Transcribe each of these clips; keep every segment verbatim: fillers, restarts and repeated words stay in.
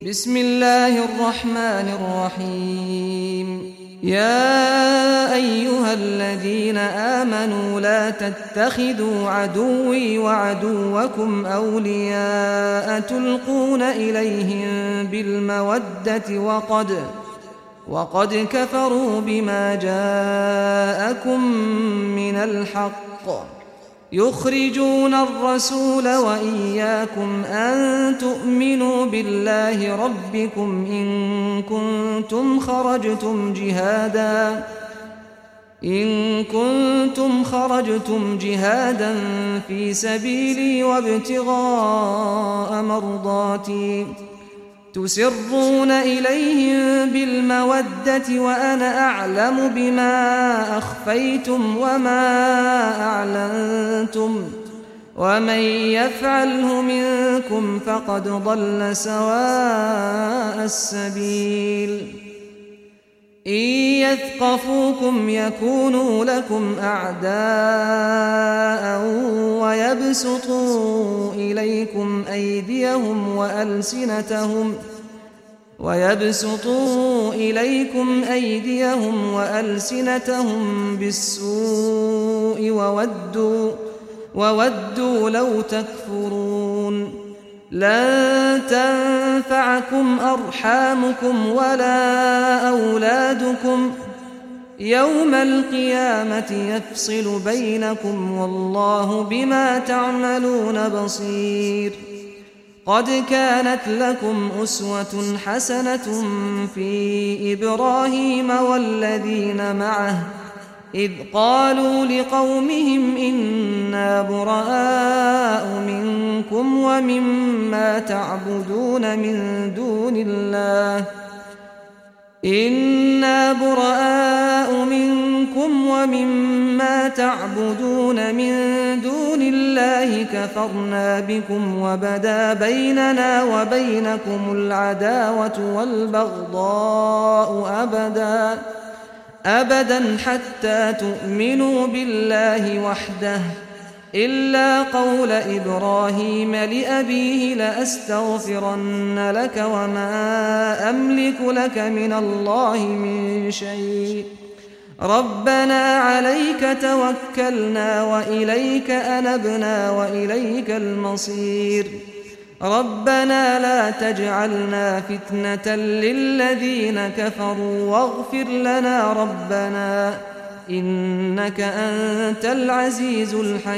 بسم الله الرحمن الرحيم. يا أيها الذين آمنوا لا تتخذوا عدوي وعدوكم أولياء تلقون إليهم بالمودة وقد وقد كفروا بما جاءكم من الحق يخرجون الرسول وإياكم أن تؤمنوا بالله ربكم إن كنتم خرجتم جهادا إن كنتم خرجتم جهادا في سبيلي وابتغاء مرضاتي تسرون إليهم بالمودة وأنا أعلم بما أخفيتم وما أعلنتم ومن يفعله منكم فقد ضل سواء السبيل. إن يثقفوكم يكونوا لكم أعداء ويبسطوا إليكم أيديهم وألسنتهم ويبسطوا إليكم أيديهم وألسنتهم بالسوء وودوا وودوا لو تكفرون. لن تنفعكم أرحامكم ولا أولادكم يوم القيامة يفصل بينكم والله بما تعملون بصير. قد كانت لكم أسوة حسنة في إبراهيم والذين معه إذ قالوا لقومهم إنا براء منكم ومما تعبدون من دون الله إنا براء منكم ومما تعبدون من دون الله كفرنا بكم وبدا بيننا وبينكم العداوة والبغضاء أبدا أبدا حتى تؤمنوا بالله وحده إلا قول إبراهيم لأبيه لأستغفرن لك وما أملك لك من الله من شيء ربنا عليك توكلنا وإليك أنبنا وإليك المصير. ربنا لا تجعلنا فتنة للذين كفروا واغفر لنا ربنا إنك أنت العزيز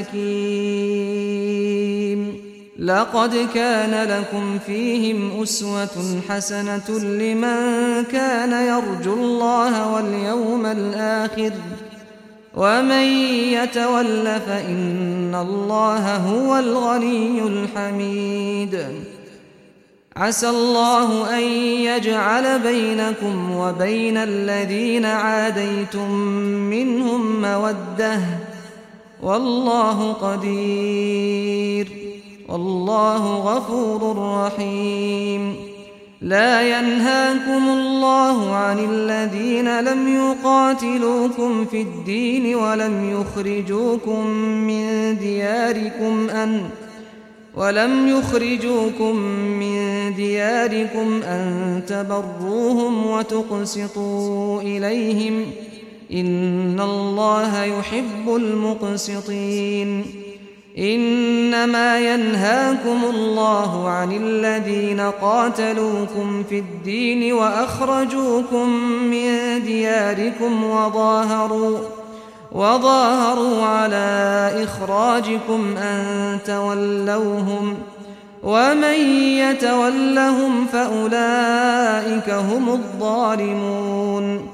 الحكيم. لقد كان لكم فيهم أسوة حسنة لمن كان يرجو الله واليوم الآخر ومن يتول فإن الله هو الغني الحميد. عسى الله أن يجعل بينكم وبين الذين عاديتم منهم مودة والله قدير والله غفور رحيم. لا ينهاكم الله عن الذين لم يقاتلوكم في الدين ولم يخرجوكم من دياركم أن ولم يخرجوكم من دياركم أن تبروهم وتقسطوا إليهم إن الله يحب المقسطين. إنما ينهاكم الله عن الذين قاتلوكم في الدين وأخرجوكم من دياركم وظاهروا وظاهروا على إخراجكم أن تولوهم ومن يتولهم فأولئك هم الظالمون.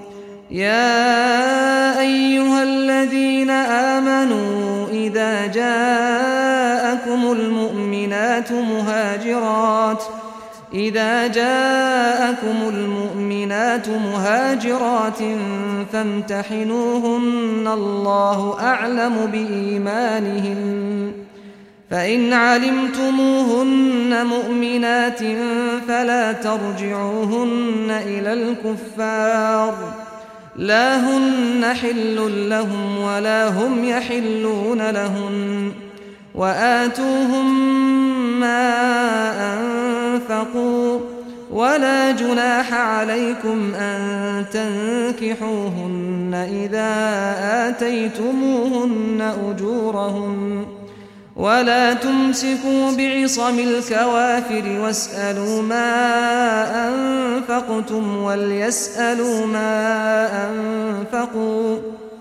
يا أيها الذين آمنوا إذا جاءكم المؤمنات مهاجرات إذا جاءكم المؤمنات مهاجرات فامتحنوهن الله أعلم بإيمانهن فإن علمتموهن مؤمنات فلا ترجعوهن إلى الكفار لا هن حل لهم ولا هم يحلون لهن وآتوهم ما أنفقوا ولا جناح عليكم أن تنكحوهن إذا آتيتموهن أجورهن ولا تمسكوا بعصم الكوافر واسألوا ما أنفقتم وليسألوا ما أنفقوا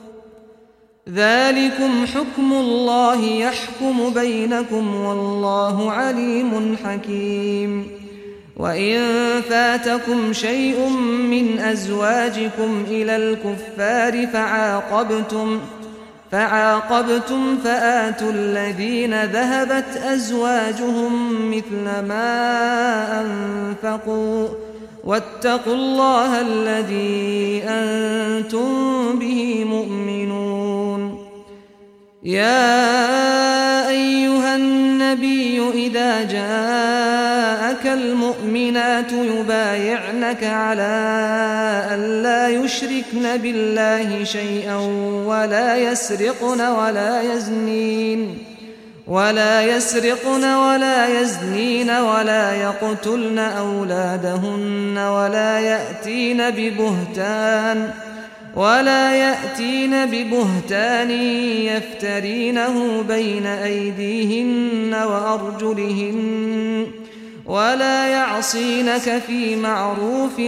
ذلكم حكم الله يحكم بينكم والله عليم حكيم. وإن فاتكم شيء من أزواجكم إلى الكفار فعاقبتم فعاقبتم فآتوا الذين ذهبت أزواجهم مثل ما أنفقوا واتقوا الله الذي أنتم به مؤمنون. يا أيها النبي إذا جاءك المؤمنات يبايعنك على أن لا يشركن بالله شيئا ولا يسرقن ولا يزنين ولا يسرقن ولا يزنين ولا يقتلن أولادهن ولا يأتين ببهتان ولا يأتين ببهتان يفترينه بين أيديهن وأرجلهن ولا يعصينك في معروف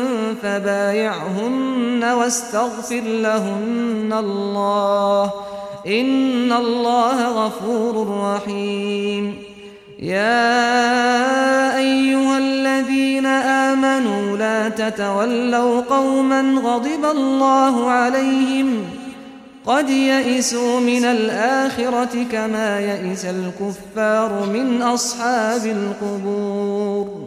فبايعهن واستغفر لهن الله إن الله غفور رحيم. يا أيها الذين آمنوا لا تتولوا قوما غضب الله عليهم قد يئسوا من الآخرة كما يئس الكفار من أصحاب القبور.